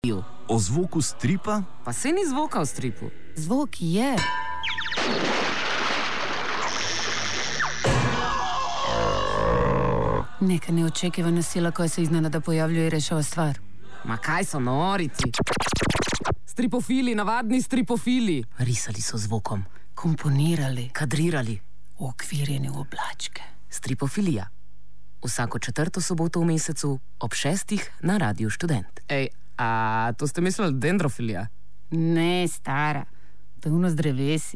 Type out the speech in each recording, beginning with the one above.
O zvoku stripa? Pa saj ni zvoka v stripu. Zvok je. Neka neočekivana sila koja se iznenada pojavljuje i rešava stvar. Ma kaj so norici? Stripofili, navadni stripofili. Risali so zvokom, komponirali, Kadrirali. uokvirjeni v oblačke. Stripofilija. Vsako 4. soboto v mesecu ob 6. na Radiu Študent. Ej, a to ste mislili dendrofilija? Ne, stara. To je ono z drevesi.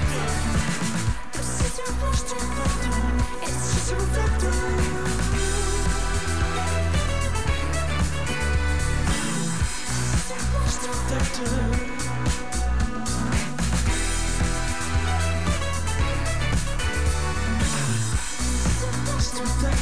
It's just a reflector.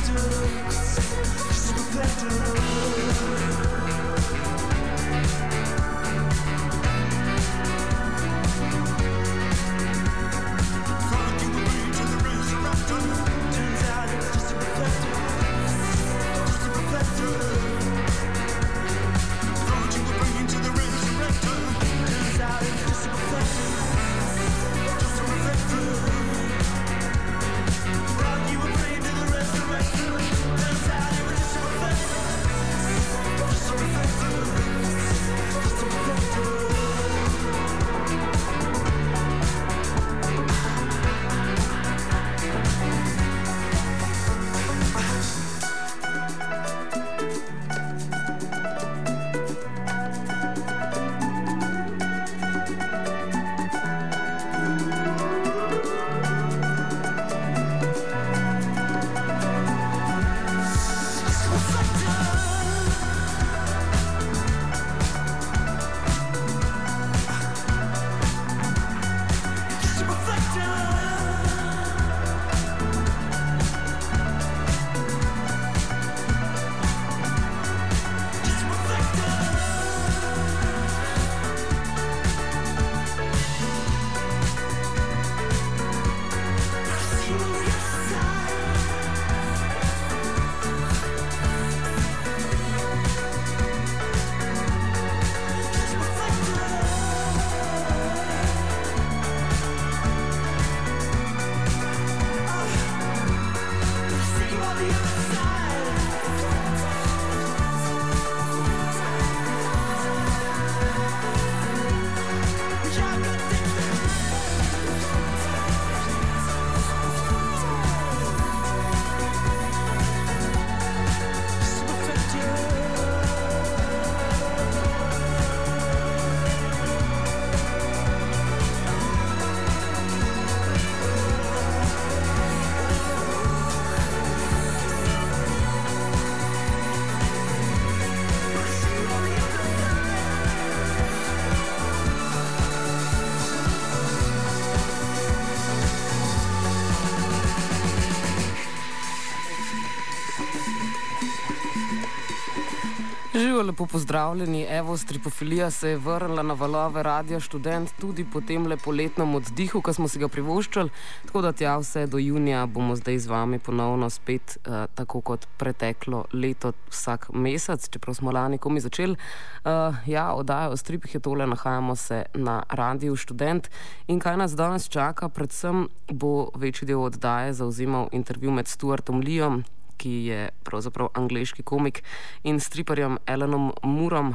Živijo, lepo pozdravljeni. Evo, stripofilija se je vrnila na valove Radia Študent tudi po tem lepoletnem oddihu, ki smo si ga privoščili. Tako da tja vse do junija bomo zdaj z vami ponovno spet, tako kot preteklo leto, vsak mesec, čeprav smo lani komi začeli. Oddaja o stripih je tole, nahajamo se na Radiu Študent. In kaj nas danes čaka? Predvsem bo večji del oddaje zauzemal intervju med Stuartom Leeom, ki je pravzaprav angleški komik, in striparjem Alanom Moorom,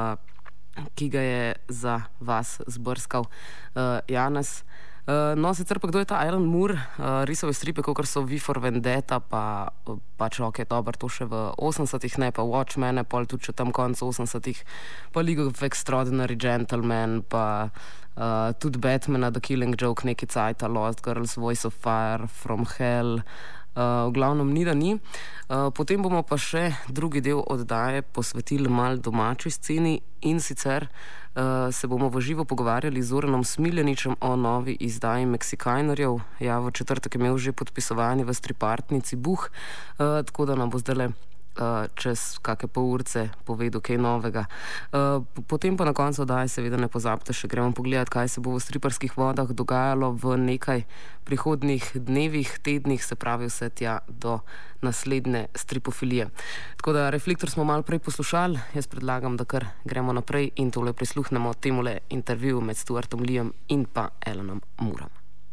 ki ga je za vas zbrskal Janez. Sicer pa kdo je ta Alan Moore? Risal je stripe, kakor so V for Vendetta, pač ok, dober, to še v 80-ih, ne, pa Watchmen, pol tudi še tam konc 80-ih, pa League of Extraordinary Gentlemen, pa tudi Batmana, The Killing Joke, neki cajta, Lost Girls, Voice of Fire, From Hell, v glavnem ni da ni. Potem bomo pa še drugi del oddaje posvetili mal domači sceni, in sicer se bomo v živo pogovarjali z Zoranom Smiljaničem o novi izdaji Meksikajnerjev. Ja, v četrtek je imel že podpisovanje v stripartnici Buh, tako da nam bo zdajle čez kakšne pol urce povedal kaj novega. Potem pa na koncu oddaje seveda ne pozabite, še gremo pogledati, kaj se bo v striparskih vodah dogajalo v nekaj prihodnjih dnevih, tednih, se pravi vse tja do naslednje stripofilije. Tako da Reflektor smo malo prej poslušali, jaz predlagam, da kar gremo naprej in tole prisluhnemo temule intervju med Stuartom Leeom in pa Alanom Moorom.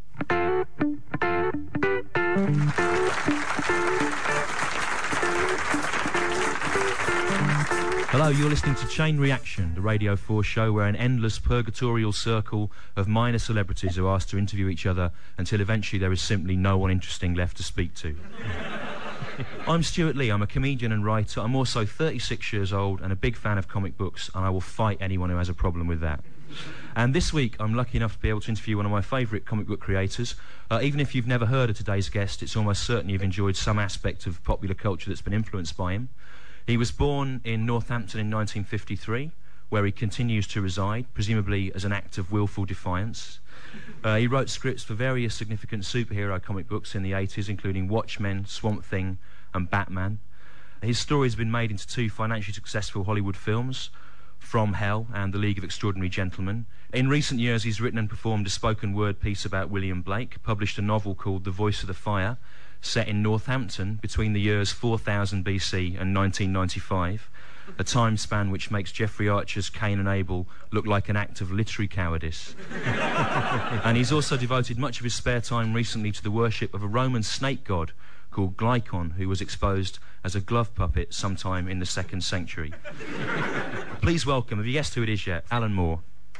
Hello, you're listening to Chain Reaction, the Radio 4 show where an endless purgatorial circle of minor celebrities are asked to interview each other until eventually there is simply no one interesting left to speak to. I'm Stuart Lee, I'm a comedian and writer. I'm also 36 years old and a big fan of comic books, and I will fight anyone who has a problem with that. And this week I'm lucky enough to be able to interview one of my favourite comic book creators. Even if you've never heard of today's guest, it's almost certain you've enjoyed some aspect of popular culture that's been influenced by him. He was born in Northampton in 1953, where he continues to reside, presumably as an act of willful defiance. He wrote scripts for various significant superhero comic books in the 80s, including Watchmen, Swamp Thing, and Batman. His story has been made into 2 financially successful Hollywood films, From Hell and The League of Extraordinary Gentlemen. In recent years, he's written and performed a spoken word piece about William Blake, published a novel called The Voice of the Fire, set in Northampton between the years 4000 BC and 1995, a time span which makes Jeffrey Archer's Cain and Abel look like an act of literary cowardice. And he's also devoted much of his spare time recently to the worship of a Roman snake god called Glycon, who was exposed as a glove puppet sometime in the 2nd century. Please welcome, have you guessed who it is yet? Alan Moore.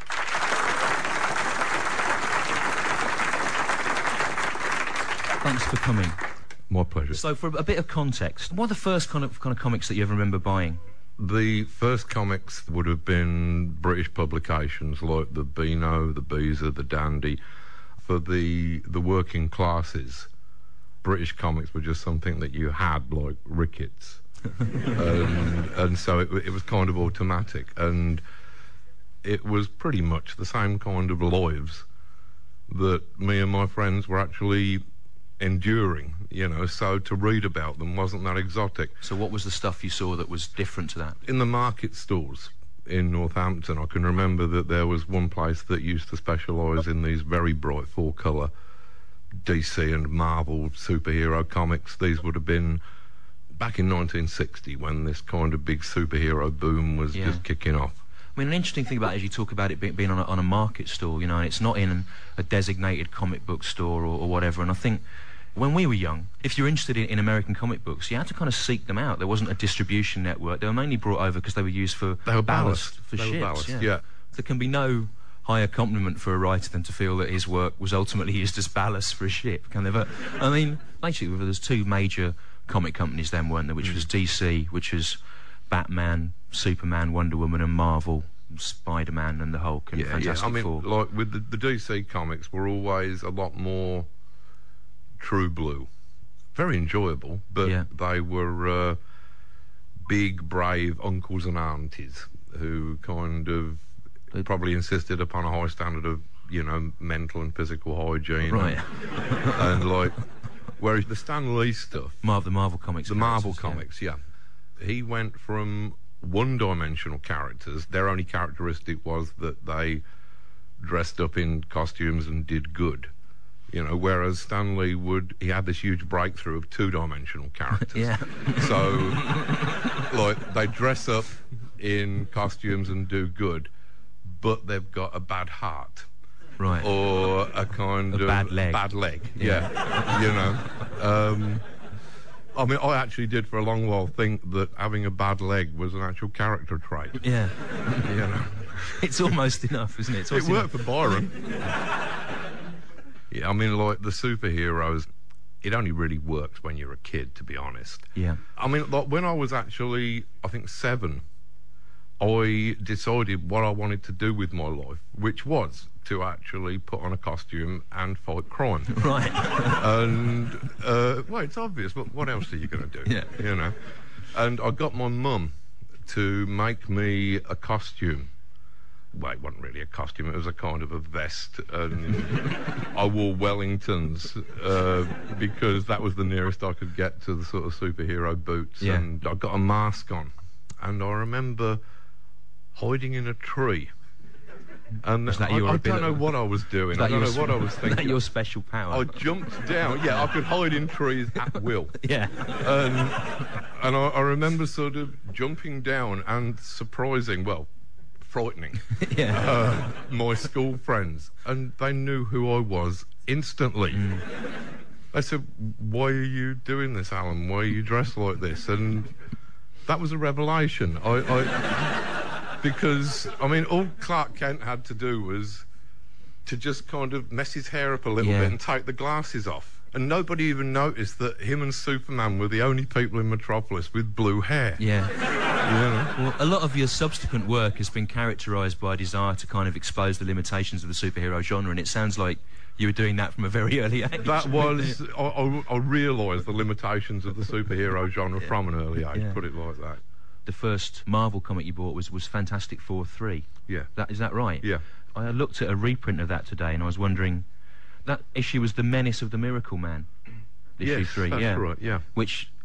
Thanks for coming. My pleasure. So, for a bit of context, what are the first kind of comics that you ever remember buying? The first comics would have been British publications like the Beano, the Beezer, the Dandy. For the working classes, British comics were just something that you had, like Ricketts. and so it was kind of automatic. And it was pretty much the same kind of lives that me and my friends were actually enduring, you know, so to read about them wasn't that exotic. So what was the stuff you saw that was different to that? In the market stores in Northampton, I can remember that there was one place that used to specialise in these very bright 4-colour DC and Marvel superhero comics. These would have been back in 1960 when this kind of big superhero boom was just kicking off. I mean, an interesting thing about it is you talk about it being on a market stall, you know, and it's not in a designated comic book store or whatever. And I think when we were young, if you're interested in American comic books, you had to kind of seek them out. There wasn't a distribution network. They were mainly brought over because they were used for ballast for ships. Yeah. There can be no higher compliment for a writer than to feel that his work was ultimately used as ballast for a ship, can there? But, I mean, basically, there's 2 major comic companies then, weren't there, which was DC, which was Batman, Superman, Wonder Woman and Marvel, Spider-Man and the Hulk and Fantastic Four. I mean, like with the DC comics were always a lot more true blue. Very enjoyable, but they were big, brave uncles and aunties who kind of probably insisted upon a high standard of, you know, mental and physical hygiene. Right. And like, whereas the Stan Lee stuff... the Marvel comics. The Marvel comics, he went from one-dimensional characters. Their only characteristic was that they dressed up in costumes and did good. You know, whereas Stan Lee he had this huge breakthrough of 2-dimensional characters. Yeah. So, like, they dress up in costumes and do good, but they've got a bad heart. Right. Or a kind of... bad leg. Bad leg, yeah. You know. I mean, I actually did for a long while think that having a bad leg was an actual character trait. Yeah. You know. It's almost enough, isn't it? It worked for Byron. Yeah, I mean, like, the superheroes, it only really works when you're a kid, to be honest. Yeah. I mean, like, when I was actually, I think, 7, I decided what I wanted to do with my life, which was to actually put on a costume and fight crime. Right. And, well, it's obvious, but what else are you going to do? Yeah. You know? And I got my mum to make me a costume. Well, it wasn't really a costume, it was a kind of a vest, and I wore Wellingtons because that was the nearest I could get to the sort of superhero boots, and I got a mask on, and I remember hiding in a tree, and I don't know what I was doing, I don't know what I was thinking. Is that your special power? I jumped down, I could hide in trees at will. Yeah. And I remember sort of jumping down and frightening my school friends, and they knew who I was instantly. They said, "Why are you doing this, Alan? Why are you dressed like this?" And that was a revelation. Because I mean, all Clark Kent had to do was to just kind of mess his hair up a little bit and take the glasses off. And nobody even noticed that him and Superman were the only people in Metropolis with blue hair. Yeah. Yeah. Well, a lot of your subsequent work has been characterised by a desire to kind of expose the limitations of the superhero genre, and it sounds like you were doing that from a very early age. That was... I realised the limitations of the superhero genre from an early age, put it like that. The first Marvel comic you bought was Fantastic Four 3. Yeah. Is that right? Yeah. I looked at a reprint of that today, and I was wondering... That issue was The Menace of the Miracle Man. Issue 3, that's right, yeah. Which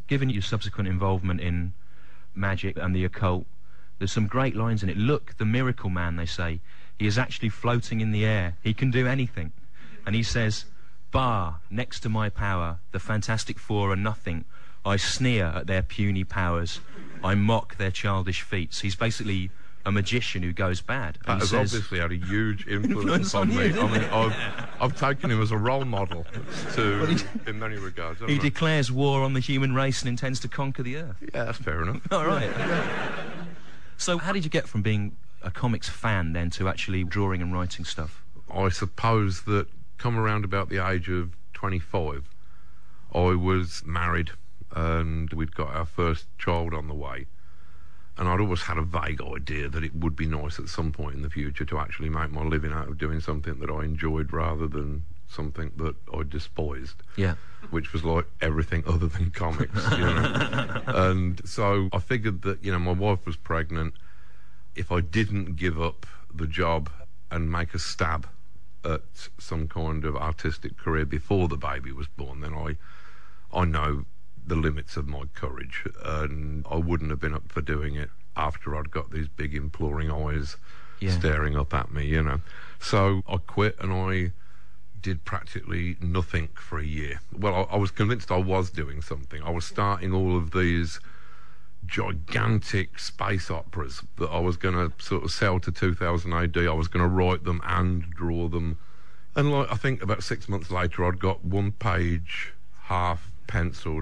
given your subsequent involvement in magic and the occult, there's some great lines in it. Look, the miracle man, they say. He is actually floating in the air. He can do anything. And he says, "Bah, next to my power, the Fantastic Four are nothing. I sneer at their puny powers. I mock their childish feats." He's basically a magician who goes bad. That has obviously had a huge influence on me. I mean, I've taken him as a role model in many regards. He declares war on the human race and intends to conquer the earth. Yeah, that's fair enough. All right. So how did you get from being a comics fan then to actually drawing and writing stuff? I suppose that come around about the age of 25, I was married and we'd got our first child on the way. And I'd always had a vague idea that it would be nice at some point in the future to actually make my living out of doing something that I enjoyed rather than something that I despised. Yeah. Which was like everything other than comics, you know. And so I figured that, you know, my wife was pregnant. If I didn't give up the job and make a stab at some kind of artistic career before the baby was born, then I know the limits of my courage, and I wouldn't have been up for doing it after I'd got these big imploring eyes staring up at me, you know. So I quit and I did practically nothing for a year. Well, I was convinced I was doing something. I was starting all of these gigantic space operas that I was going to sort of sell to 2000 AD. I was going to write them and draw them. And like, I think about 6 months later, I'd got one page half penciled,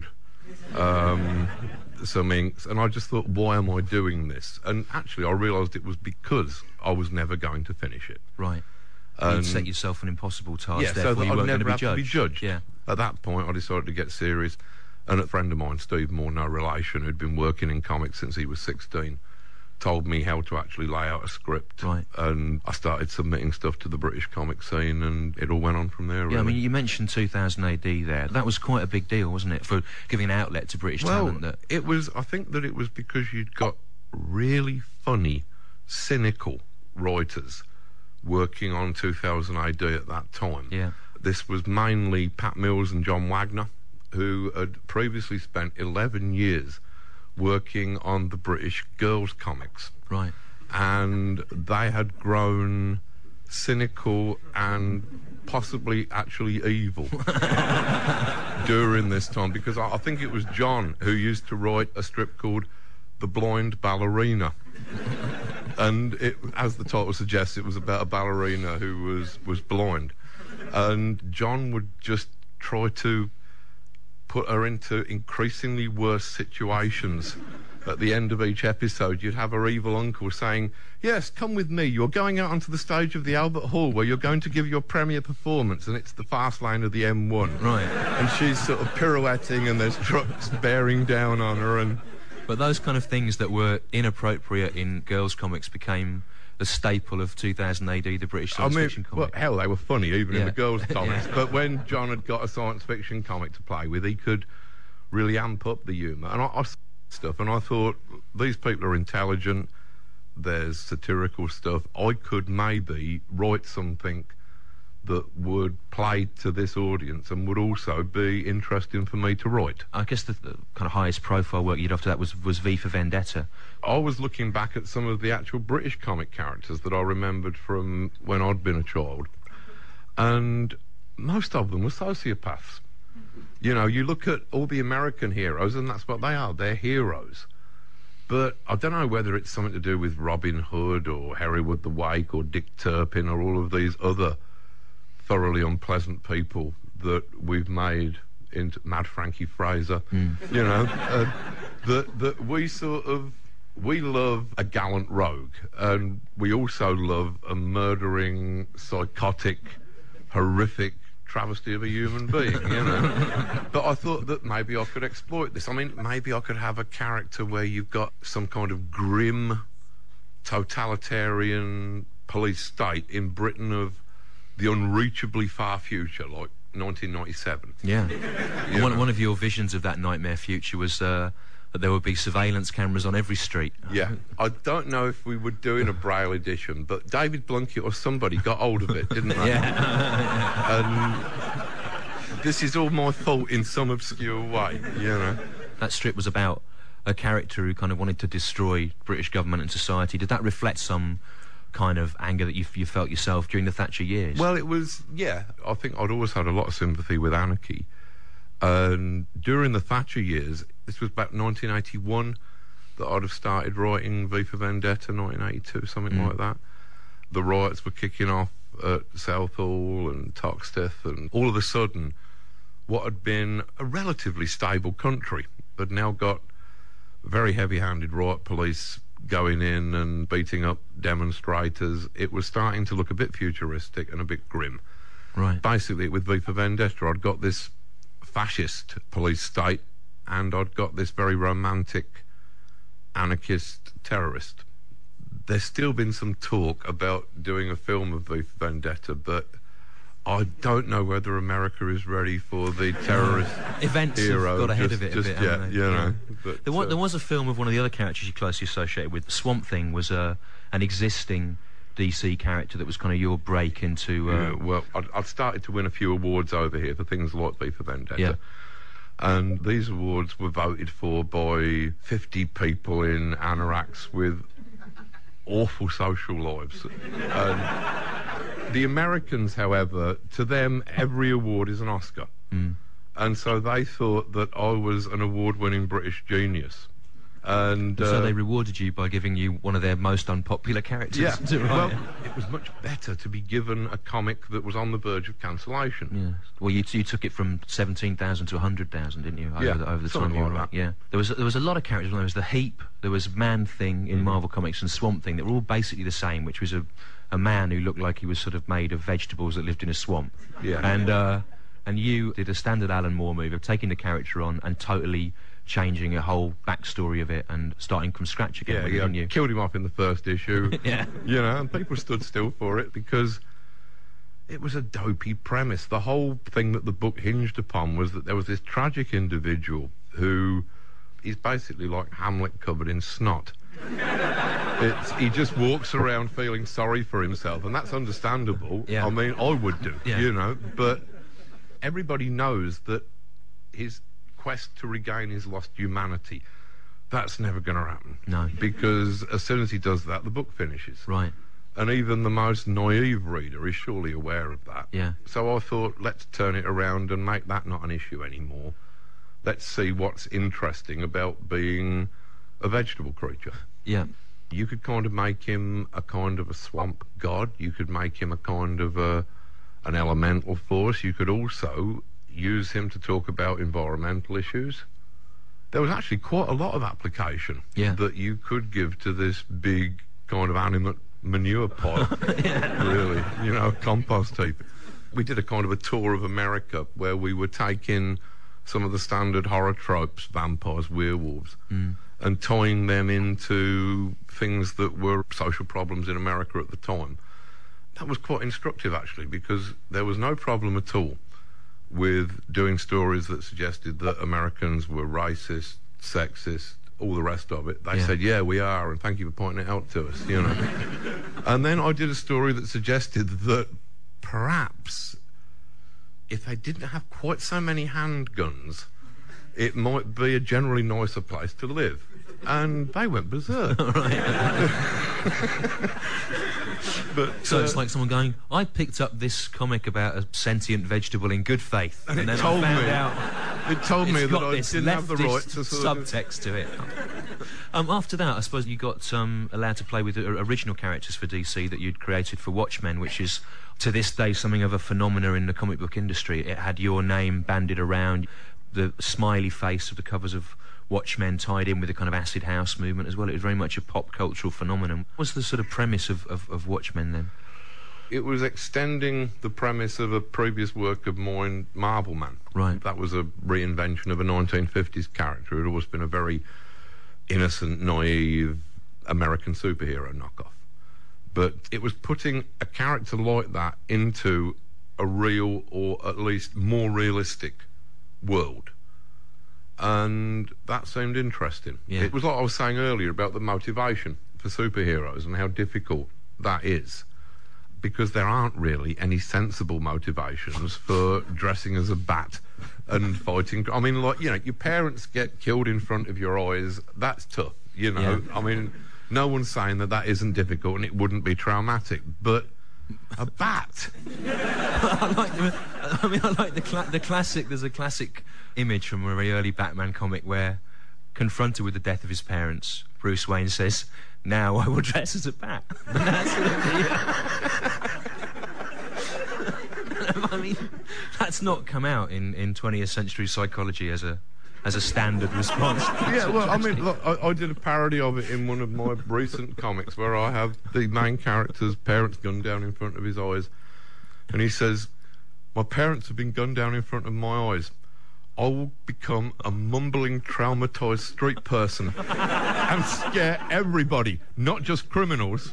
some inks, and I just thought, why am I doing this? And actually I realised it was because I was never going to finish it. Right. You'd set yourself an impossible task, yeah, therefore so that you I'd weren't going never to have to be judged. Yeah. At that point I decided to get serious, and a friend of mine, Steve Moore, no relation, who'd been working in comics since he was 16, told me how to actually lay out a script. Right. And I started submitting stuff to the British comic scene, and it all went on from there, really. Yeah, I mean, you mentioned 2000 AD there. That was quite a big deal, wasn't it, for giving an outlet to British talent? That... it was, I think that it was because you'd got really funny, cynical writers working on 2000 AD at that time. Yeah. This was mainly Pat Mills and John Wagner, who had previously spent 11 years working on the British girls' comics. Right. And they had grown cynical and possibly actually evil during this time, because I think it was John who used to write a strip called The Blind Ballerina. And it, as the title suggests, it was about a ballerina who was blind. And John would just try to put her into increasingly worse situations. At the end of each episode, you'd have her evil uncle saying, "Yes, come with me. You're going out onto the stage of the Albert Hall where you're going to give your premiere performance, and it's the fast lane of the M1." Right. And she's sort of pirouetting, and there's trucks bearing down on her. And but those kind of things that were inappropriate in girls' comics became the staple of 2000 AD, the British science fiction comic. Well, hell, they were funny even in the girls' comics. But when John had got a science fiction comic to play with, he could really amp up the humour. And I saw stuff, and I thought, these people are intelligent. There's satirical stuff. I could maybe write something that would play to this audience and would also be interesting for me to write. I guess the kind of highest profile work you did after that was V for Vendetta. I was looking back at some of the actual British comic characters that I remembered from when I'd been a child, and most of them were sociopaths. You know, you look at all the American heroes, and that's what they are. They're heroes. But I don't know whether it's something to do with Robin Hood or Hereward the Wake or Dick Turpin or all of these other thoroughly unpleasant people that we've made into Mad Frankie Fraser, you know, that we love a gallant rogue, and we also love a murdering, psychotic, horrific travesty of a human being, you know. But I thought that maybe I could exploit this. I mean, maybe I could have a character where you've got some kind of grim, totalitarian police state in Britain of the unreachably far future, like 1997. Yeah. One of your visions of that nightmare future was that there would be surveillance cameras on every street. Yeah. I don't know if we were doing a Braille edition, but David Blunkett or somebody got hold of it, didn't they? Yeah. And this is all my fault in some obscure way, you know. That strip was about a character who kind of wanted to destroy British government and society. Did that reflect some kind of anger that you felt yourself during the Thatcher years? Well, it was, yeah. I think I'd always had a lot of sympathy with anarchy. And during the Thatcher years, this was about 1981 that I'd have started writing V for Vendetta, 1982, something like that. The riots were kicking off at Southall and Toxteth, and all of a sudden, what had been a relatively stable country had now got very heavy-handed riot police going in and beating up demonstrators. It was starting to look a bit futuristic and a bit grim. Right. Basically, with V for Vendetta, I'd got this fascist police state and I'd got this very romantic anarchist terrorist. There's still been some talk about doing a film of V for Vendetta, but I don't know whether America is ready for the terrorist events hero. Have got ahead of it a bit, haven't they? You know. Yeah. But, There was a film of one of the other characters you closely associated with. Swamp Thing was an existing DC character that was kind of your break into... well, I'd started to win a few awards over here for things like V for Vendetta. Yeah. And these awards were voted for by 50 people in anoraks with awful social lives. And the Americans, however, to them, every award is an Oscar. And so they thought that I was an award-winning British genius. And so they rewarded you by giving you one of their most unpopular characters. Yeah, to write. well, it was much better to be given a comic that was on the verge of cancellation. Yeah. Well, you took it from 17,000 to 100,000, didn't you? Over the time you were like that. Yeah. There was a lot of characters. There was the Heap. There was Man-Thing in Marvel Comics and Swamp Thing. They were all basically the same, which was a man who looked like he was sort of made of vegetables that lived in a swamp. Yeah. And you did a standard Alan Moore move of taking the character on and totally changing a whole backstory of it and starting from scratch again, didn't you? Killed him off in the first issue. Yeah. You know, and people stood still for it because it was a dopey premise. The whole thing that the book hinged upon was that there was this tragic individual who is basically like Hamlet covered in snot. He just walks around feeling sorry for himself, and that's understandable. Yeah. I mean, I would do, Yeah. you know, but everybody knows that his quest to regain his lost humanity, that's never going to happen. No. Because as soon as he does that, the book finishes. Right. And even the most naive reader is surely aware of that. Yeah. So I thought, let's turn it around and make that not an issue anymore. Let's see what's interesting about being a vegetable creature. Yeah. You could kind of make him a kind of a swamp god. You could make him a kind of an elemental force. You could also use him to talk about environmental issues. There was actually quite a lot of application that you could give to this big kind of animate manure pile. Really, you know, compost heap. We did a kind of a tour of America where we were taking some of the standard horror tropes, vampires, werewolves, and tying them into things that were social problems in America at the time. That was quite instructive, actually, because there was no problem at all with doing stories that suggested that Americans were racist, sexist, all the rest of it. They said, yeah, we are, and thank you for pointing it out to us, you know. And then I did a story that suggested that perhaps if they didn't have quite so many handguns, it might be a generally nicer place to live. And they went berserk. But, So it's like someone going, I picked up this comic about a sentient vegetable in good faith, and then I found out it told me it's that got I this didn't have the right to leftist sort of... subtext to it. After that, I suppose you got allowed to play with original characters for DC that you'd created for Watchmen, which is to this day something of a phenomena in the comic book industry. It had your name banded around, the smiley face of the covers of Watchmen tied in with the kind of acid house movement as well. It was very much a pop cultural phenomenon. What's the sort of premise of Watchmen then? It was extending the premise of a previous work of mine, Marvel Man. Right. That was a reinvention of a 1950s character who had always been a very innocent, naive American superhero knockoff. But it was putting a character like that into a real, or at least more realistic, world. And that seemed interesting. Yeah. It was like I was saying earlier about the motivation for superheroes and how difficult that is. because there aren't really any sensible motivations for dressing as a bat and fighting. I mean, like, you know, your parents get killed in front of your eyes. That's tough, you know. Yeah. I mean, no one's saying that isn't difficult and it wouldn't be traumatic, but a bat. I like the classic. There's a classic image from a very early Batman comic where, confronted with the death of his parents, Bruce Wayne says, "Now I will dress as a bat." I mean, that's not come out in 20th century psychology as a standard response. Yeah, well, I mean, look, I did a parody of it in one of my recent comics where I have the main character's parents gunned down in front of his eyes, and he says, "My parents have been gunned down in front of my eyes. I will become a mumbling, traumatised street person and scare everybody, not just criminals."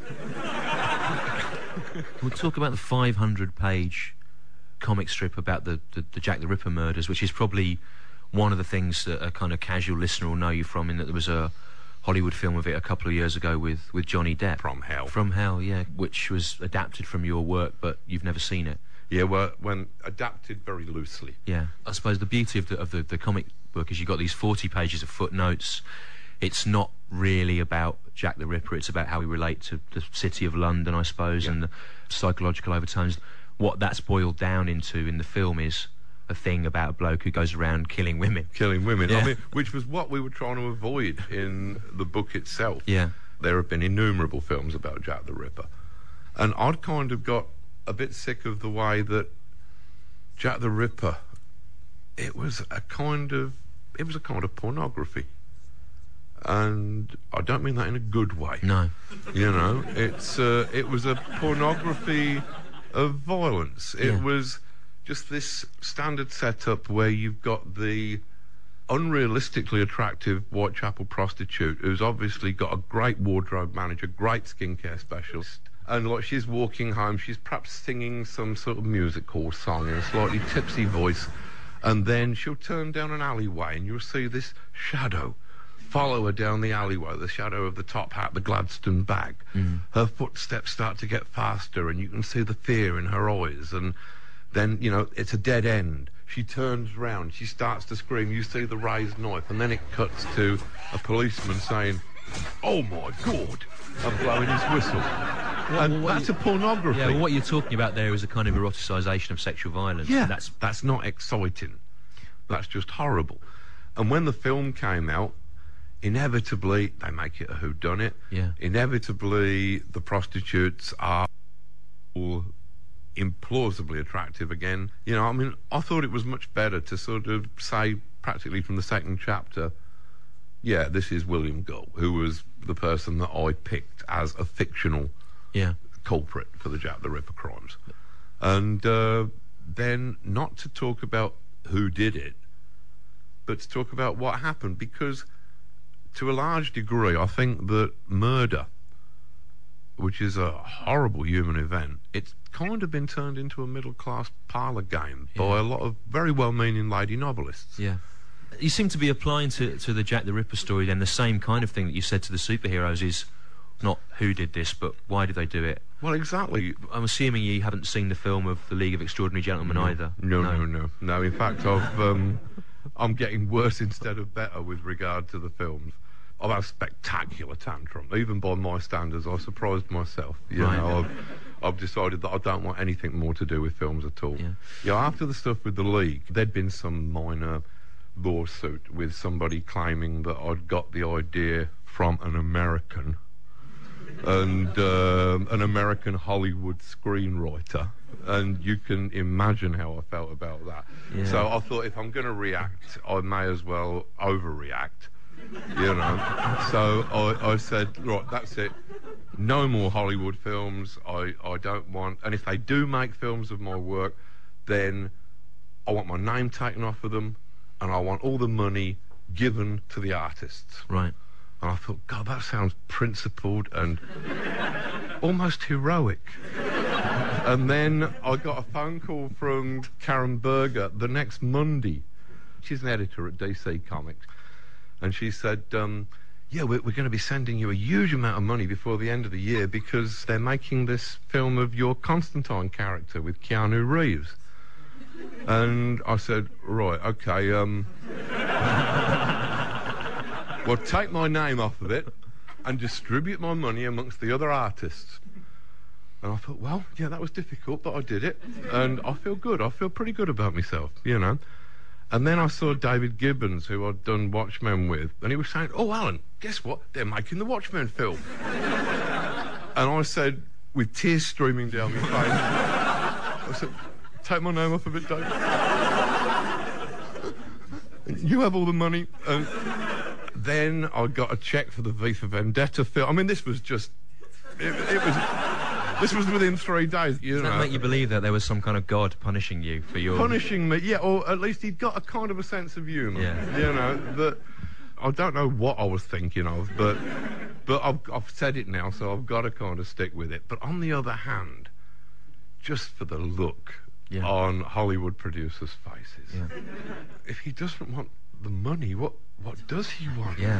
We'll talk about the 500-page comic strip about the Jack the Ripper murders, which is probably one of the things that a kind of casual listener will know you from, in that there was a Hollywood film of it a couple of years ago with Johnny Depp. From Hell. From Hell, yeah, which was adapted from your work, but you've never seen it. Yeah, well, when adapted very loosely. Yeah, I suppose the beauty of the comic book is you've got these 40 pages of footnotes. It's not really about Jack the Ripper, it's about how we relate to the city of London, I suppose, and the psychological overtones. What that's boiled down into in the film is a thing about a bloke who goes around killing women. Killing women, yeah. I mean, which was what we were trying to avoid in the book itself. Yeah. There have been innumerable films about Jack the Ripper. And I'd kind of got a bit sick of the way that Jack the Ripper, it was a kind of pornography. And I don't mean that in a good way. No. You know, it was a pornography of violence. It was just this standard setup where you've got the unrealistically attractive Whitechapel prostitute who's obviously got a great wardrobe manager, great skincare specialist, and like she's walking home, she's perhaps singing some sort of music hall song in a slightly tipsy voice, and then she'll turn down an alleyway and you'll see this shadow follow her down the alleyway, the shadow of the top hat, the Gladstone bag. Her footsteps start to get faster and you can see the fear in her eyes, and then, you know, it's a dead end. She turns round, she starts to scream, you see the raised knife, and then it cuts to a policeman saying, "Oh my God," and blowing his whistle. And that's a pornography. Yeah, well, what you're talking about there is a kind of eroticisation of sexual violence. Yeah, that's not exciting. That's just horrible. And when the film came out, inevitably they make it a whodunit. Yeah. Inevitably the prostitutes are all implausibly attractive again. You know, I mean, I thought it was much better to sort of say practically from the second chapter, yeah, this is William Gull, who was the person that I picked as a fictional culprit for the Jack the Ripper crimes. And then not to talk about who did it, but to talk about what happened, because to a large degree, I think that murder, which is a horrible human event, it's kind of been turned into a middle-class parlour game by a lot of very well-meaning lady novelists. Yeah. You seem to be applying to the Jack the Ripper story then the same kind of thing that you said to the superheroes is not who did this, but why did they do it? Well, exactly. I'm assuming you haven't seen the film of The League of Extraordinary Gentlemen either. No. In fact, I'm getting worse instead of better with regard to the films. I've had a spectacular tantrum. Even by my standards, I surprised myself. You know, I've decided that I don't want anything more to do with films at all. Yeah, after the stuff with The League, there'd been some minor lawsuit with somebody claiming that I'd got the idea from an American and an American Hollywood screenwriter, and you can imagine how I felt about that. So I thought, if I'm going to react, I may as well overreact, you know. So I said, right, that's it, no more Hollywood films. I don't want, and if they do make films of my work, then I want my name taken off of them, and I want all the money given to the artists. Right. And I thought, God, that sounds principled and almost heroic. And then I got a phone call from Karen Berger the next Monday. She's an editor at DC Comics. And she said, yeah, we're going to be sending you a huge amount of money before the end of the year because they're making this film of your Constantine character with Keanu Reeves. And I said, right, okay, well, take my name off of it and distribute my money amongst the other artists. And I thought, well, yeah, that was difficult, but I did it. And I feel good. I feel pretty good about myself, you know. And then I saw David Gibbons, who I'd done Watchmen with, and he was saying, oh, Alan, guess what? They're making the Watchmen film. And I said, with tears streaming down my face, I said, take my name off of it, David. You have all the money. And then I got a cheque for the V for Vendetta film. I mean, this was just... This was within 3 days. Does that make you believe that there was some kind of God punishing you for your... Punishing me, yeah, or at least he'd got a kind of a sense of humour. Yeah. You know, that... I don't know what I was thinking of, but I've said it now, so I've got to kind of stick with it. But on the other hand, just for the look on Hollywood producers' faces, if he doesn't want the money, what does he want? Yeah.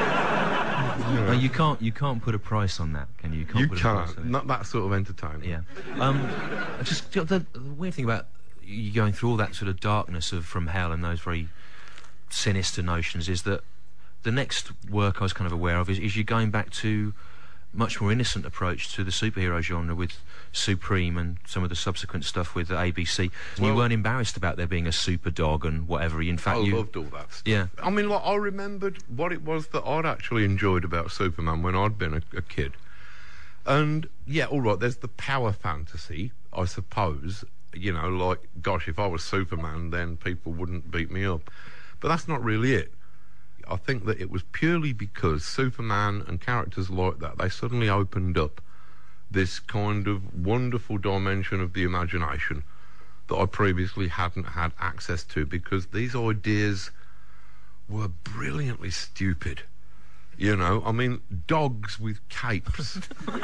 No, you can't put a price on that, can you? You can't. Not that sort of entertainment. Yeah. Just the weird thing about you going through all that sort of darkness from hell and those very sinister notions is that the next work I was kind of aware of is you going back to much more innocent approach to the superhero genre with Supreme and some of the subsequent stuff with the ABC. And you weren't embarrassed about there being a super dog and whatever. In fact, I loved all that stuff. Yeah. I mean, like, I remembered what it was that I'd actually enjoyed about Superman when I'd been a kid. And, yeah, all right, there's the power fantasy, I suppose. You know, like, gosh, if I was Superman, then people wouldn't beat me up. But that's not really it. I think that it was purely because Superman and characters like that, they suddenly opened up this kind of wonderful dimension of the imagination that I previously hadn't had access to, because these ideas were brilliantly stupid. You know, I mean, dogs with capes.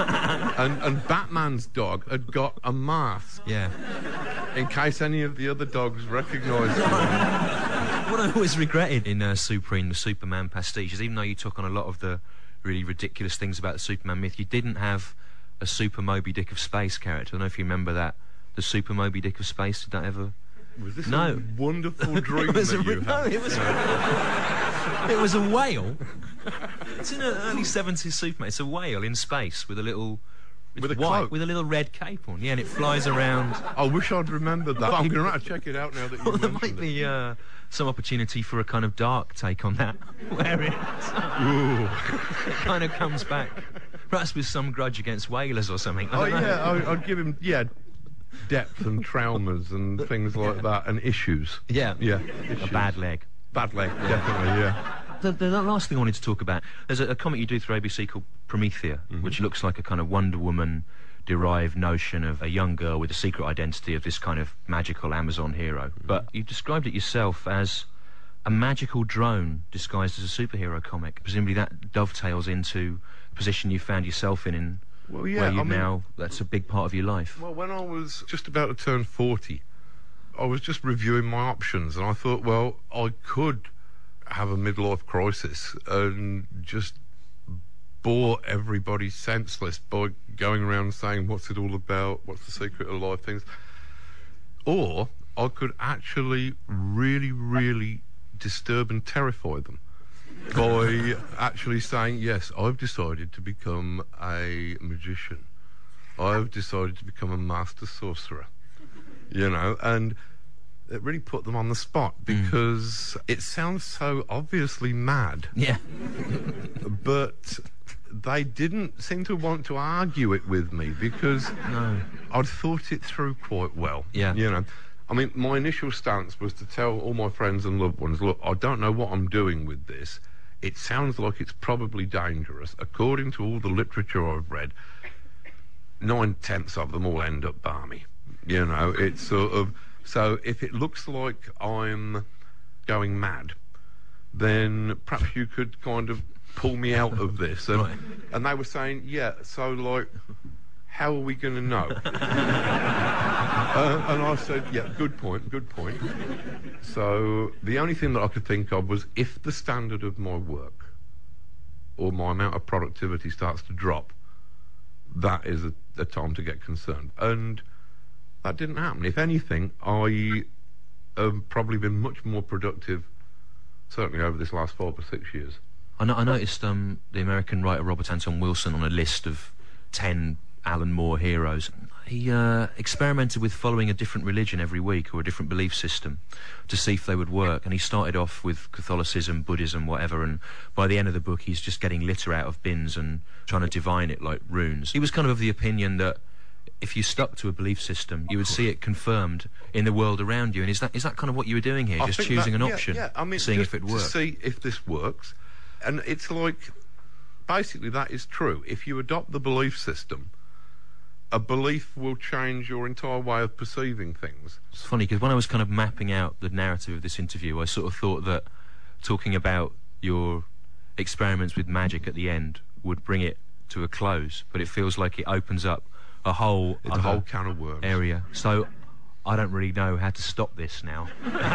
and Batman's dog had got a mask. Yeah. In case any of the other dogs recognised him. What I always regretted in Supreme, the Superman pastiche, is even though you took on a lot of the really ridiculous things about the Superman myth, you didn't have a Super Moby Dick of Space character. I don't know if you remember that. The Super Moby Dick of Space, did that ever... Was this a wonderful dream that you had? No, it was... It was a whale. It's in an early 70s Superman. It's a whale in space with a little... With a white, cloak. with a little red cape on, yeah, and it flies around. I wish I'd remembered that. I'm going to have to check it out now that you There mentioned might be some opportunity for a kind of dark take on that, where it kind of comes back, perhaps with some grudge against whalers or something. Oh, yeah, I'd give him, depth and traumas and things like that, and issues. Yeah. Issues. A bad leg. Bad leg, definitely, yeah. The last thing I wanted to talk about, there's a comic you do through ABC called Promethea, which looks like a kind of Wonder Woman-derived notion of a young girl with a secret identity of this kind of magical Amazon hero. But you described it yourself as a magical drone disguised as a superhero comic. Presumably that dovetails into a position you found yourself in well, yeah, where you now, that's a big part of your life. Well, when I was just about to turn 40, I was just reviewing my options, and I thought, well, I could have a midlife crisis and just bore everybody senseless by going around saying what's it all about, what's the secret of life, things. Or I could actually really, really disturb and terrify them by actually saying, yes, I've decided to become a magician. I've decided to become a master sorcerer. You know, and it really put them on the spot because it sounds so obviously mad. Yeah. But they didn't seem to want to argue it with me because I'd thought it through quite well. Yeah. You know, I mean, my initial stance was to tell all my friends and loved ones, look, I don't know what I'm doing with this. It sounds like it's probably dangerous. According to all the literature I've read, 9/10 of them all end up balmy. You know, it's sort of... So if it looks like I'm going mad, then perhaps you could kind of pull me out of this. And, and they were saying, yeah, so like, how are we going to know? And I said, yeah, good point. So the only thing that I could think of was if the standard of my work or my amount of productivity starts to drop, that is a time to get concerned. And that didn't happen. If anything, I have probably been much more productive, certainly over this last 5 or 6 years. I noticed the American writer Robert Anton Wilson on a list of 10 Alan Moore heroes. He experimented with following a different religion every week or a different belief system to see if they would work. And he started off with Catholicism, Buddhism, whatever. And by the end of the book, he's just getting litter out of bins and trying to divine it like runes. He was kind of the opinion that if you stuck to a belief system, you would see it confirmed in the world around you. And is that kind of what you were doing here? Just choosing an option, I mean, seeing if it works? To see if this works. And it's like, basically that is true. If you adopt the belief system, a belief will change your entire way of perceiving things. It's funny because when I was kind of mapping out the narrative of this interview, I sort of thought that talking about your experiments with magic at the end would bring it to a close, but it feels like it opens up a whole can of worms area. So I don't really know how to stop this now.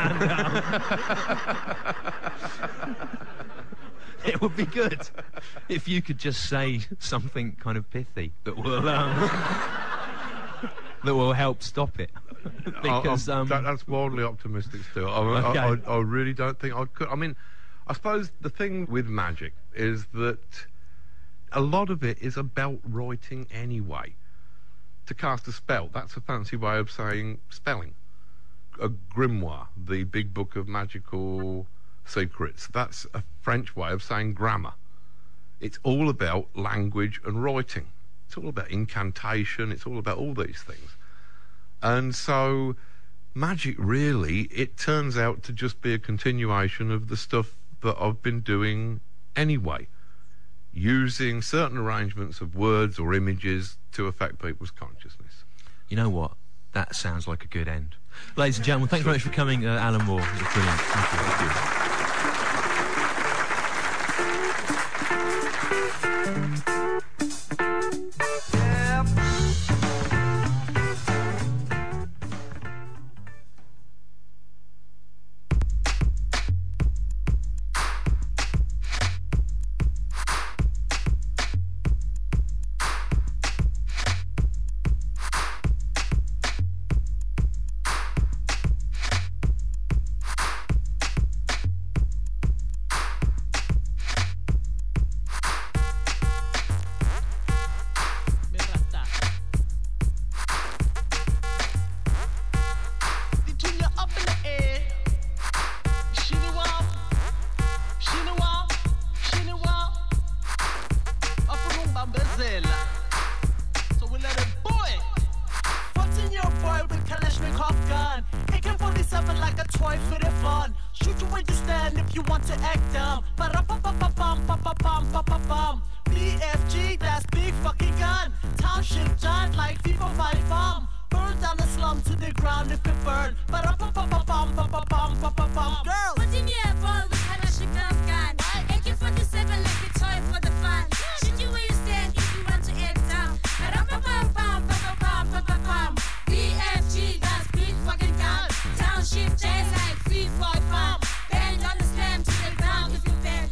It would be good if you could just say something kind of pithy that will help stop it. Because that's wildly optimistic still. Okay. I really don't think I could. I mean, I suppose the thing with magic is that a lot of it is about writing anyway. To cast a spell, that's a fancy way of saying spelling. A grimoire, the big book of magical secrets, that's a French way of saying grammar. It's all about language and writing. It's all about incantation. It's all about all these things. And so magic, really, it turns out to just be a continuation of the stuff that I've been doing anyway, using certain arrangements of words or images to affect people's consciousness. You know what? That sounds like a good end. Ladies and gentlemen, thanks very much for coming, Alan Moore. It was brilliant. Thank you. BFG, that's big fucking gun. Township giant like FIFA 5 bomb. Burn down the slum to the ground if it burn. Girls, put in your ball with Kalashnikov gun. AK-47 like a toy for the fun. Shoot you where you stand if you want to egg down. BFG, that's big fucking gun. Township jazz like FIFA 5 bomb. Bang on the slam to the ground if you bend.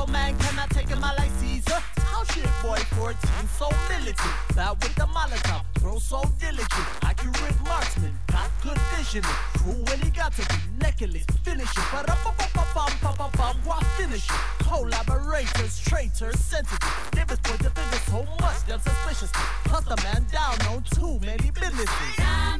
man cannot take him out like Caesar. Township boy 14, so militant. Bad with the Molotov, throw so diligent. Accurate marksman, got good vision. True when he got to be necklace, finish it. But why finish it? Collaborators, traitors, sensitive. Neighbors point the finger so much, they're suspicious. Plus the man down on too many businesses.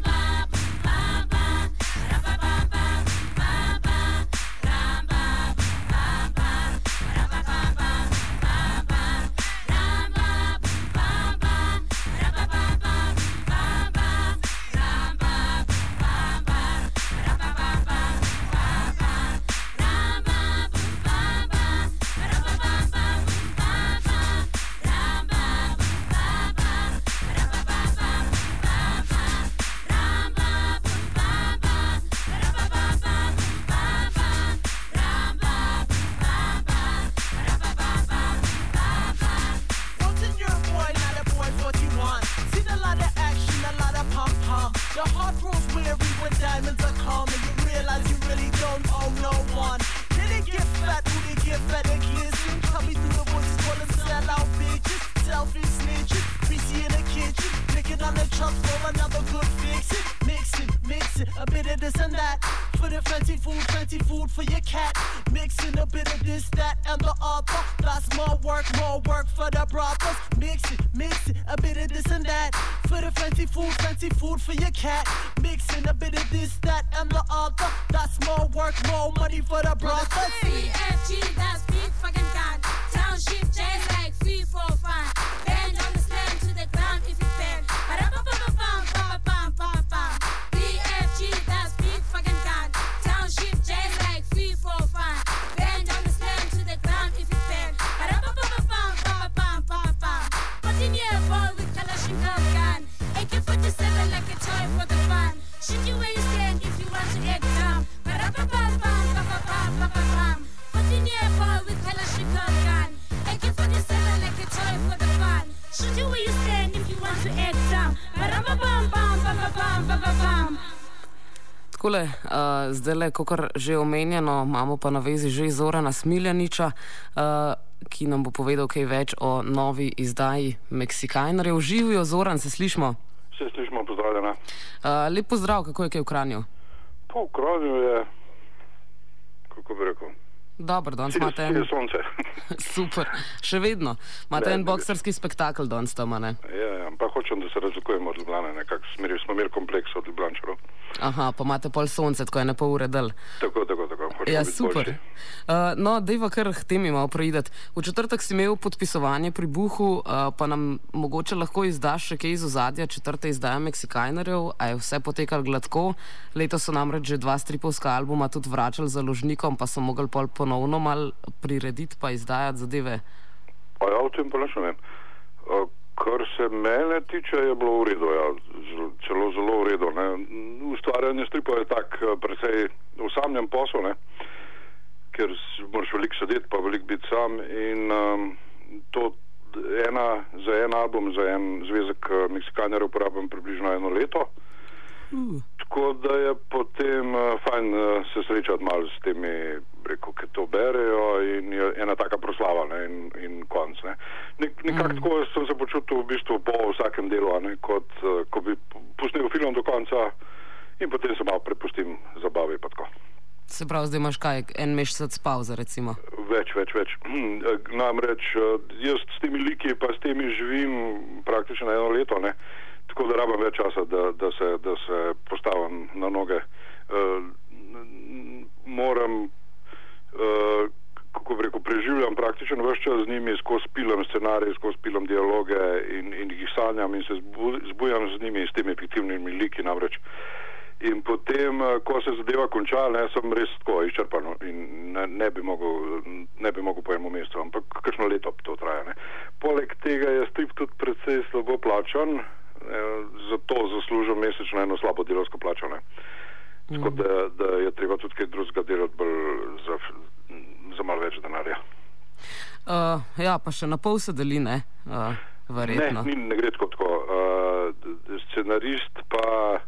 Your heart grows weary when diamonds are calm and you realize you really don't owe no one. Did it get fat? Who did get fat and kissing? Coming through the woods, call them sellout bitches. Selfish snitches, greasy in the kitchen. Picking on the chunks for another good fixin'. Mixing, a bit of this and that. For the plenty food for your cat. Mixing a bit of this, that, and the other. That's more work for the brothers. Mixing, a bit of this and that. For the plenty food for your cat. Mixing a bit of this, that, and the other. That's more work, more money for the brothers. BFG, that's big fucking gun. Township jazz like free for fun. Bend on the slam to the ground if you bend. BFG, that's big fucking gun. Township jazz like free for fun. Bend on the slam to the ground if you bend. Put in your ball with Kalashnikov gun. AK-47 like a toy for the fun. Shoot you where you stand if you want to act dumb. Put in your ball with Kalashnikov gun. AK-47 like a toy for the fun. Shoot you where you stand if you want to act dumb. Takole, zdaj le, kakor že omenjeno, imamo pa na vezi že Zorana Smiljaniča, ki nam bo povedal kaj več o novi izdaji Meksikajnerjev. Živijo, Zoran, se slišimo? Se slišimo, pozdravljena. Lep pozdrav, kako je kaj v Kranju? Pa v Kranju je, kako bi rekel, Dobro, danes imate en... sonce. Super, še vedno. Imate en bokserski spektakel danes tam, ne? Ja, pa hočem, da se razlikujemo od Ljubljane, nekako smo imeli kompleks od Ljubljančarov. Aha, pa imate pol sonce, tako je ne pol ure del. Tako, ja, super. No, dejva kar k temi malo preideti. V četrtek si imel podpisovanje pri Buhu, pa nam mogoče lahko izdaš še kaj iz ozadja četrte izdaje Meksikajnerjev, a je vse potekalo gladko. Letos so namreč že 2 stripovska albuma tudi vračali založnikom, pa so mogli pol ponovno mal prirediti pa izdajati zadeve. Pa ja, o tem pa ne vem. Kar se mene tiče, je bilo v redu, ja, celo zelo v redu. Ne. Ustvarjanje stripov je tak precej osamljen posel, ne, ker moraš veliko sedeti, pa veliko biti sam in to za en album, za en zvezek Meksikajnerjev uporabljam približno 1 leto. Tako da je potem fajn se srečati malo s temi, rekel, ki to berejo in je ena taka proslava, ne, in konc. Ne. Nekako tako sem se počutil v bistvu po vsakem delu, ne, kot ko bi pustil film do konca in potem se malo prepustim zabavi pa tako. Se pravi, zdaj imaš kaj, en mesec pauze recimo? Več. Namreč jaz s temi liki pa s temi živim praktično 1 leto, ne. Tako da rabam več časa, da se postavim na noge. Moram, kako bi rekel, preživljam praktično več čas z njimi, skozi pilam scenarij, skozi pilam dialoge in jih sanjam in se zbujam z njimi, s temi fiktivnimi liki namreč. In potem, ko se zadeva konča, ne, sem res tako izčrpan in ne bi mogel po enem mestu, ampak kakšno leto to traja. Ne. Poleg tega je strip tudi precej slabo plačan, zato zaslužim mesečno eno slabo delovsko plačo. Tako da je treba tudi kaj drugega delati bolj za malo več denarja. Ja, pa še na pol se deli, ne? Verjetno. Ne gre tako. Scenarist pa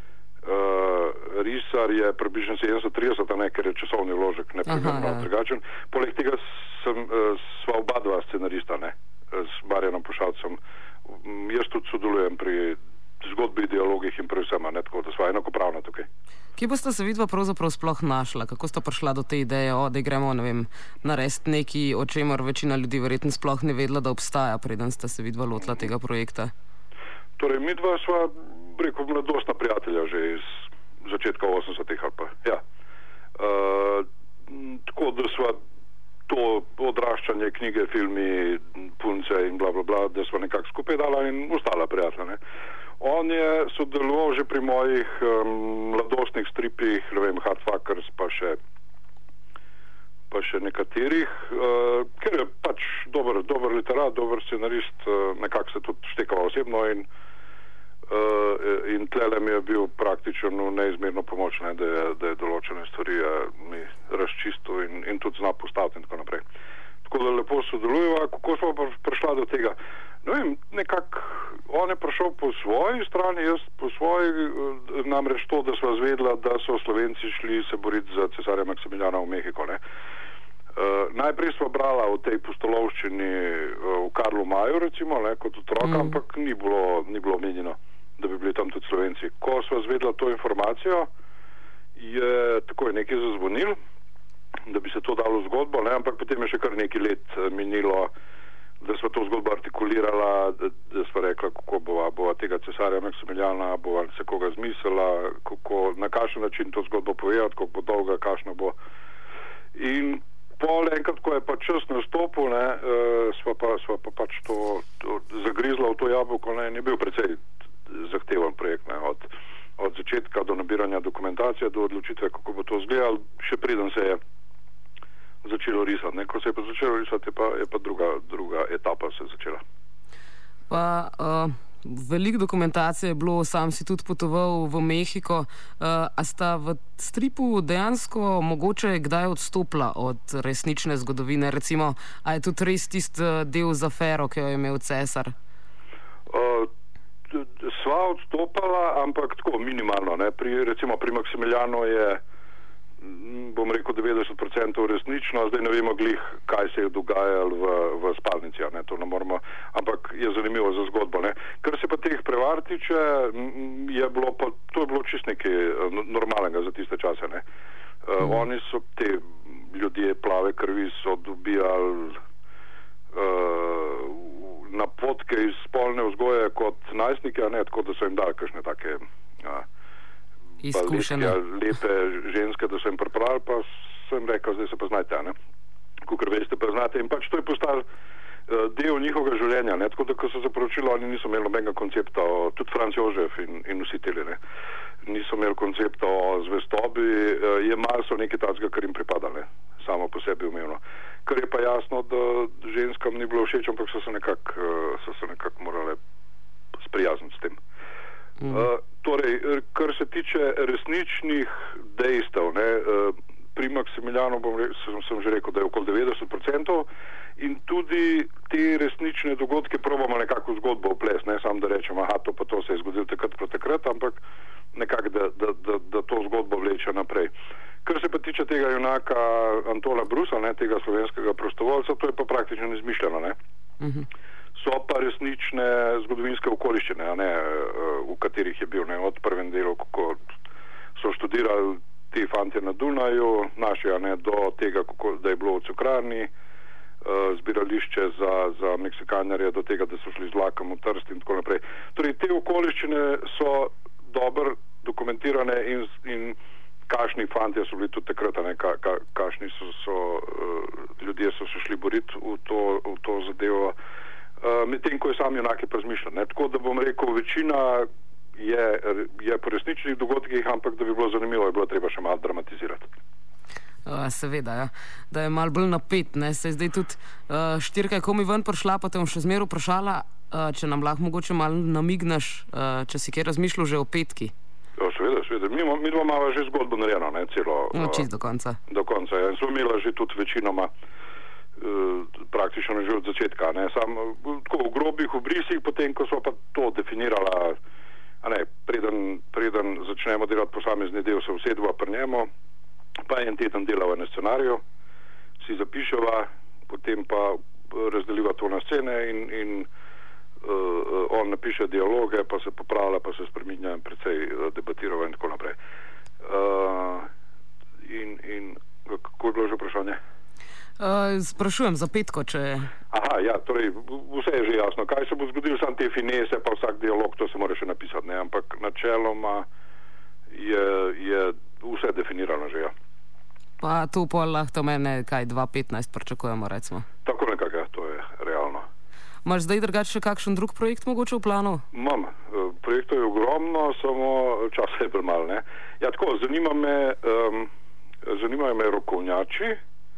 risar je približno 70-30, ker je časovni vložek neprimerno drugačen. Poleg tega Kje pa sta se vidva pravzaprav sploh našla? Kako sta prišla do te ideje, da gremo, narediti nekaj, o čemer večina ljudi verjetno sploh ne vedela, da obstaja, preden sta se vidva lotila tega projekta? Torej, midva sva, rekel, mladostna prijatelja že iz začetka 80-ih ali pa. Ja. Tako da sva to odraščanje, knjige, filmi, punce in bla bla bla, da sva nekako skupaj dala in ostala prijatelja. Ne. On je sodeloval že pri mojih mladostnih stripih, ne vem, Hardfuckers, pa še nekaterih, ker je pač dober literat, dober scenarist, nekako se tudi štekal osebno in tlele mi je bil praktično neizmerno pomoč, ne, da je določene stvari mi razčistil in tudi zna postaviti in tako naprej. Tako da lepo sodelujeva. Kako smo prišla do tega? Ne vem, nekako on je prišel po svoji strani, jaz po svoji, namreč to, da sva zvedla, da so Slovenci šli se boriti za cesarja Maksimiljana v Mehiko, ne. Najprej sva brala o tej pustolovščini v Karlu Maju, recimo, ne, kot otroka, ampak ni bilo omenjeno, da bi bili tam tudi Slovenci. Ko sva zvedla to informacijo, je takoj nekaj zazvonil, da bi se to dalo v zgodbo, ne, ampak potem je še kar nekaj let minilo, da sva to zgodbo artikulirala, da sva rekla, kako bova tega cesarja Maksimiljana, bova se koga zmislila, na kakšen način to zgodbo povedati, koliko bo dolga, kakšna bo. In pol enkrat, ko je pa čas nastopil, ne, sva pa pač to zagrizla v to jabolko, ne, in je bil precej zahteven projekt, ne, od začetka do nabiranja dokumentacije, do odločitve, kako bo to izgledalo, še preden se je začelo risati. Ne. Ko se je pa začelo risati, je pa druga etapa se začela. Pa veliko dokumentacije je bilo, sam si tudi potoval v Mehiko. A sta v stripu dejansko mogoče kdaj odstopila od resnične zgodovine? Recimo, a je tudi res tisti del z afero, ki jo je imel cesar? Sva odstopala, ampak tako minimalno. Ne. Recimo pri Maksimiljanu je, bom rekel, 90% resnično, zdaj ne vemo glih, kaj se je dogajalo v spalnici, ne, to ne moramo, ampak je zanimivo za zgodbo, ne. Kar se pa teh prevar tiče, to je bilo čist nekaj normalnega za tiste čase, ne. Oni so, te ljudje plave krvi so dobijali napotke iz spolne vzgoje kot najstnike, a ne, tako da so jim dali kakšne take izkušene, lepe ženske, da so jim pripravili, pa so jim rekel, zdaj se pa znajte, ne. Kakor veste, pa znate. In pač to je postal del njihovega življenja, ne. Tako da, ko so se poročili, oni niso imeli nobenega koncepta, tudi Franc Jožef in vsi teli, ne. Niso imeli koncepta o zvestobi, jemali so nekaj takega, kar jim pripada, ne. Samo po sebi umevno. Kar je pa jasno, da ženskam ni bilo všeč, ampak so se nekako morale sprijazniti s tem. Torej, kar se tiče resničnih dejstev, ne, pri Maksimiljanu sem že rekel, da je okoli 90% in tudi te resnične dogodke probamo nekako v zgodbo vplesti, ne samo da rečemo, aha, to pa to se je zgodilo takrat, ampak nekako, da to zgodbo vleče naprej. Kar se pa tiče tega junaka Antona Brusa, ne, tega slovenskega prostovoljca, to je pa praktično izmišljeno, ne. So pa resnične zgodovinske okoliščine, a ne, v katerih je bil, ne, od prvem delu, kako so študirali ti fantje na Dunaju, naši, a ne, do tega, da je bilo v Cukrarni, zbirališče za Meksikanjarje, do tega, da so šli z vlakom v Trst in tako naprej. Torej, te okoliščine so dobro dokumentirane in kakšni fantje so bili tudi takrat, ne, kakšni ljudje so se šli boriti v to zadevo, medtem ko je sam junak je pa zmišljen. Tako da bom rekel, večina je po resničnih dogodkih, ampak da bi bilo zanimivo, je bilo treba še malo dramatizirati. Seveda, ja. Da je malo bolj napet, ne. Se je zdaj tudi Štirka je komi ven prišla, pa te bom še zmeraj vprašala, če nam lahko mogoče malo namigneš, če si kaj razmišljal že o petki. Ja, seveda. Mi dva imamo že zgodbo narejeno, ne, celo. Čist do konca. Do konca, ja. In smo imeli že tudi večinoma praktično že od začetka, ne. Sam tako v grobih obrisih, potem, ko smo pa to definirala, a ne, preden začnemo delati posamezni del, se usedva pri njemu, pa en teden delava na scenariju, si zapiševa, potem pa razdeliva to na scene in on napiše dialoge, pa se popravlja, pa se spreminja in precej debatirava in tako naprej. In kako je bilo že vprašanje? Sprašujem za petko, če... Aha, ja, torej vse je že jasno. Kaj se bo zgodilo, sam te finese, pa vsak dialog, to se mora še napisati, ne? Ampak načeloma je vse definirano že, ja. Pa tu pol lahko mene, kaj, 2.15 pričakujemo, recimo. Tako nekako, ja, to je realno. Imaš zdaj drugače še kakšen drug projekt mogoče v planu? Imam. Projektov je ogromno, samo časa je premalo, ne. Ja, tako, zanimajo me rokovnjači,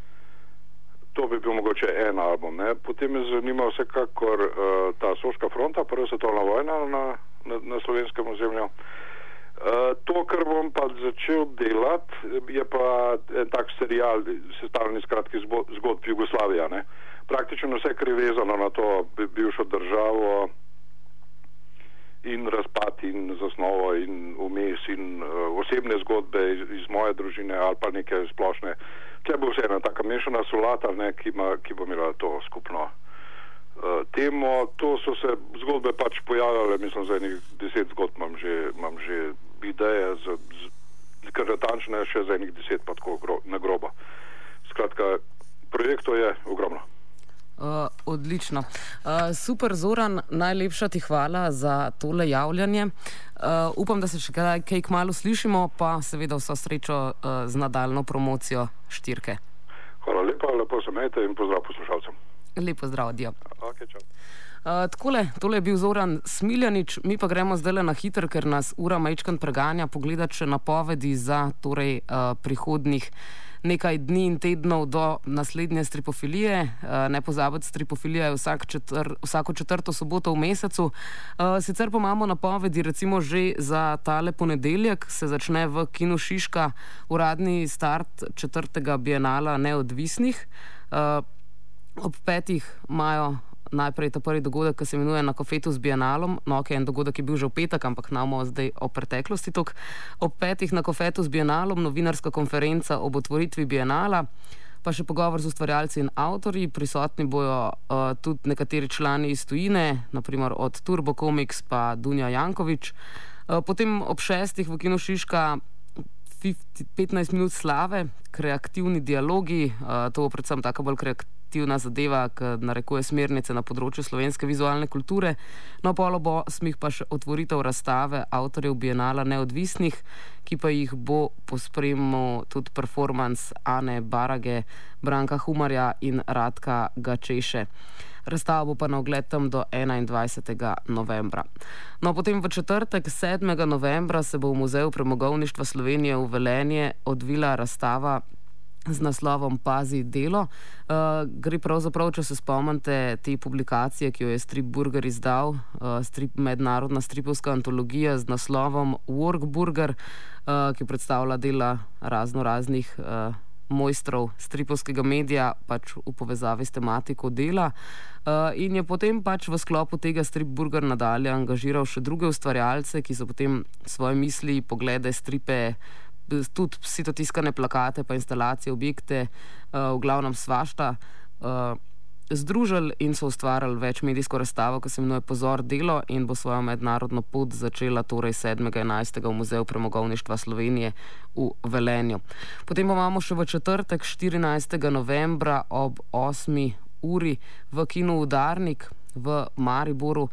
to bi bil mogoče en album, ne. Potem me zanima vsekakor ta Soška fronta, prva svetovna vojna na slovenskem ozemlju. To, kar bom pa začel delati, je pa en tak serial, sestavljen iz kratkih zgodb Jugoslavija, ne. Praktično vse, kar je vezano na to bivšo državo in razpad in zasnovo in vmes in osebne zgodbe iz moje družine ali pa neke splošne. Tle bo vse ena taka mešana solata, ne, ki bo imela to skupno temo. To so se zgodbe pač pojavljale, mislim, za enih 10 zgodb imam že ideje, kar natančne še za enih 10 pa tako na grobo. Skratka, projektov je ogromno. Odlično. Super, Zoran, najlepša ti hvala za tole javljanje. Upam, da se še kaj kmalu slišimo, pa seveda vso srečo z nadaljno promocijo štirke. Hvala lepa, lepo se imejte in pozdrav poslušalcem. Lep pozdrav, adijo. Ok, čau. Tole je bil Zoran Smiljanič, mi pa gremo zdaj na hiter, ker nas ura majčkeno preganja, pogledati še napovedi za prihodnih nekaj dni in tednov do naslednje stripofilije. Ne pozabiti, stripofilija je vsako četrto soboto v mesecu. Sicer pa imamo napovedi, recimo že za tale ponedeljek se začne v Kinu Šiška uradni start 4. bienala neodvisnih. Ob 5. imajo najprej ta prvi dogodek, ki se imenuje Na kofetu z bienalom. No, ok, en dogodek je bil že v petek, ampak namo zdaj o preteklosti tok. Ob 5. Na kofetu z bienalom novinarska konferenca ob otvoritvi bienala, pa še pogovor z ustvarjalci in avtorji. Prisotni bojo tudi nekateri člani iz tujine, naprimer od Turbo Comics pa Dunja Janković. Potem ob 6. v Kinu Šiška 15 minut slave, kreativni dialogi, to bo predvsem taka bolj kreativna zadeva, ki narekuje smernice na področju slovenske vizualne kulture. No, pol ob 8. pa še otvoritev razstave avtorjev bienala neodvisnih, ki pa jih bo pospremil tudi performance Ane Barage, Branka Humarja in Radka Gačeše. Razstava bo pa na ogled tam do 21. novembra. No, potem v četrtek, 7. novembra, se bo v Muzeju premogovništva Slovenije v Velenje odvila razstava z naslovom Pazi delo. Gre pravzaprav, če se spomnite te publikacije, ki jo je Strip Burger izdal, mednarodna stripovska antologija z naslovom Work Burger, ki predstavlja dela raznih mojstrov stripovskega medija, pač v povezavi s tematiko dela. In je potem pač v sklopu tega Strip Burger nadalje angažiral še druge ustvarjalce, ki so potem svoje misli, poglede, stripe, tudi sitotiskane plakate pa instalacije, objekte, v glavnem svašta, združili in so ustvarjali večmedijsko razstavo, ki se imenuje Pozor delo in bo svojo mednarodno pot začela torej 7.11. v Muzeju premogovništva Slovenije v Velenju. Potem pa imamo še v četrtek, 14. novembra ob 8. uri v Kinu Udarnik v Mariboru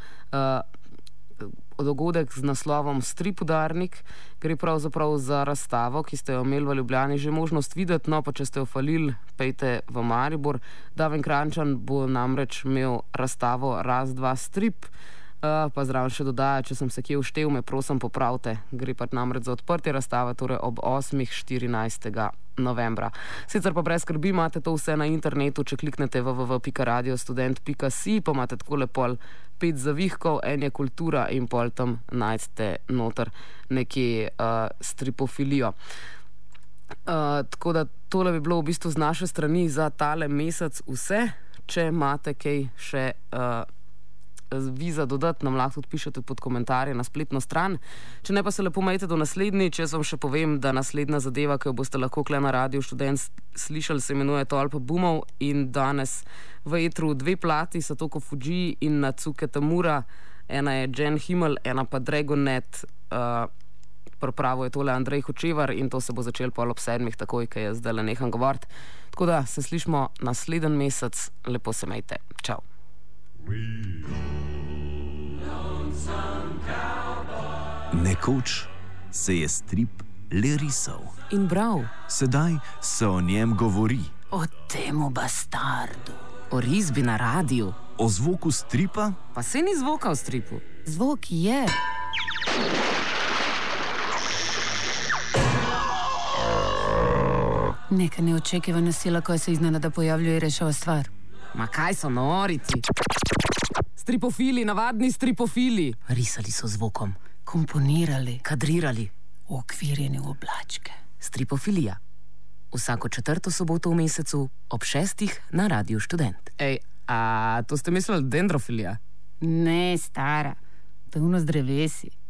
dogodek z naslovom Strip Udarnik. Gre pravzaprav za razstavo, ki ste jo imeli v Ljubljani že možnost videti, no pa če ste jo falili, pejte v Maribor. Daven Kranjčan bo namreč imel razstavo Raz, dva, strip, pa zraven še dodaja, če sem se kje uštev, me prosim popravite. Gre pa namreč za odprtje razstave, torej ob 8. 14. novembra. Sicer pa brez skrbi, imate to vse na internetu, če kliknete www.radiostudent.si, pa imate takole pol 5 zavihkov, en je kultura in pol tam najdete noter nekje stripofilijo. Tako da tole bi bilo v bistvu z naše strani za tale mesec vse. Če imate kaj še vi za dodati, nam lahko tudi pišete pod komentarje na spletno stran. Če ne, pa se lepo majte do naslednjič. Jaz vam še povem, da naslednja zadeva, ki jo boste lahko kle na Radiu Študent slišali, se imenuje Tolpa bumov in danes v etru 2 plati, Satoko Fujii in Natsuke Tamura. Ena je Jen Himmel, ena pa Dragonet, Pripravo je tole Andrej Hočevar in to se bo začel pol ob 7, takoj, ko je zdaj le neham govoriti. Tako da se slišmo naslednji mesec. Lepo se majte. Čau. Nekoč se je strip le risal. In bral. Sedaj se o njem govori. O temu bastardu. O risbi na radiju. O zvoku stripa? Pa se ni zvoka v stripu. Zvok je. Neka neočekivana sila koja se iznenada pojavljuje i rešava stvar. Ma kaj so norici? Stripofili, navadni stripofili. Risali so zvokom. Komponirali. Kadrirali. Uokvirjeni v oblačke. Stripofilija. Vsako 4. soboto v mesecu ob 6. na Radiu Študent. Ej, a to ste mislili dendrofilija? Ne, stara. To je ono z drevesi.